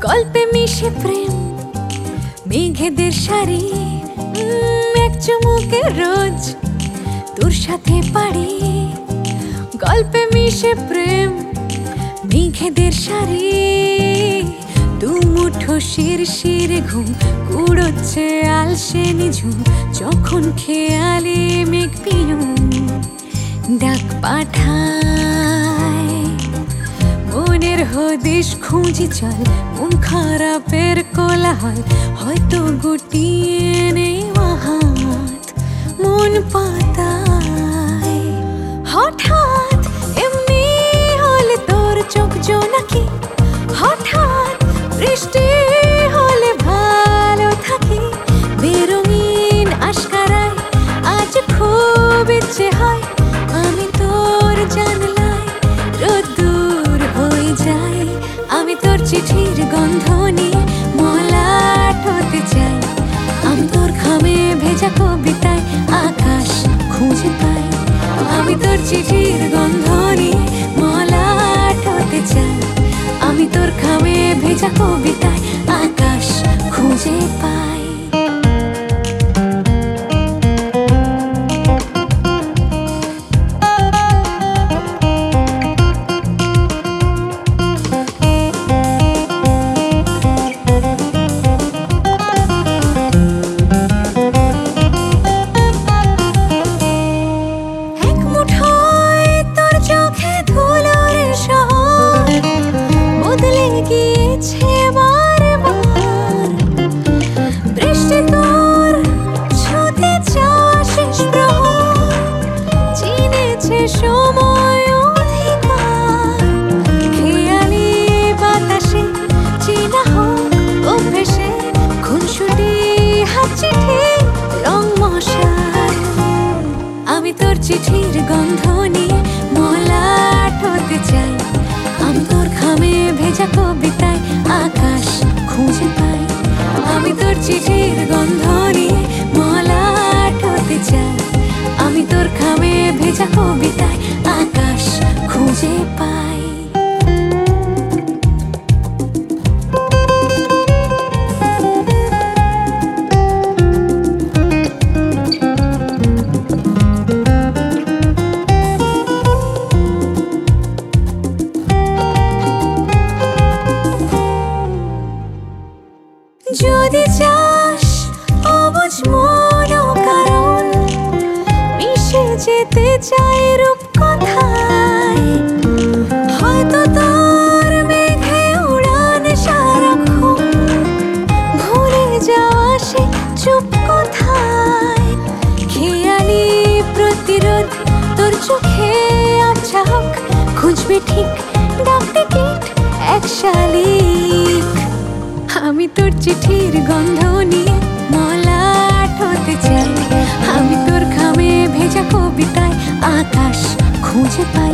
গল্পে মিশে প্রেম, মেঘেদের শাড়ি, এক চুমুকে রোজ তোর সাথে পারি। গল্পে মিশে প্রেম, মেঘেদের শাড়ি, দু মুঠো শির ঘুম কুড়োচ্ছে আলসে নিঝুম, যখন খেয়ালে মেঘ পিয়ুম ডাক পাঠায়। মনের হদিশ খুঁজি চল, মন খারাপের কোলাহল হয়তো গুটিয়ে নেই হাত মন পাতায়। হঠাৎ এমনি হলে তোর চোখ জোনাকি, হঠাৎ বৃষ্টি হলে ভালো থাকি। বেরঙিন আশকারায় আজ খুব ইচ্ছে হয় আমি তোর জানলায় রোদ্দুর হয়ে যাই। আমি তোর চিঠির গন্ধ নিয়ে মলাট হতে চাই। আমি তোর খামে ভেজা কবিতায় আকাশ খুঁজে পাই। আমি তোর চিঠির গন্ধ নিয়ে মলাট হতে চাই। আমি তোর খামে ভেজা কবিতায় আকাশ খুঁজে পাই। আমি তোর চিঠির গন্ধ নিয়ে মলাট হতে চাই। আমি তোর খামে ভেজা কবিতায় আকাশ খুঁজে পাই। আমি তোর চিঠির গন্ধ নিয়ে মলাট হতে চাই। আমি তোর খামে ভেজা কবিতায় আকাশ খুঁজে পাই। যদি চাস অবুঝ মন কারণ মিশে যেতে চাই রূপকথায়, হয়তো তোর মেঘে উড়ান সারাক্ষণ ভুলে যাওয়া সে চুপ কোথায়। খেয়ালি প্রতিরোধ তোর চোখে আবছা হোক, খুঁজবে ঠিক ডাক টিকিট এক শালিক। আমি তোর চিঠির গন্ধ নিয়ে মলাট হতে চাই। আমি তোর খামে ভেজা কবিতায় আকাশ খুঁজে পাই।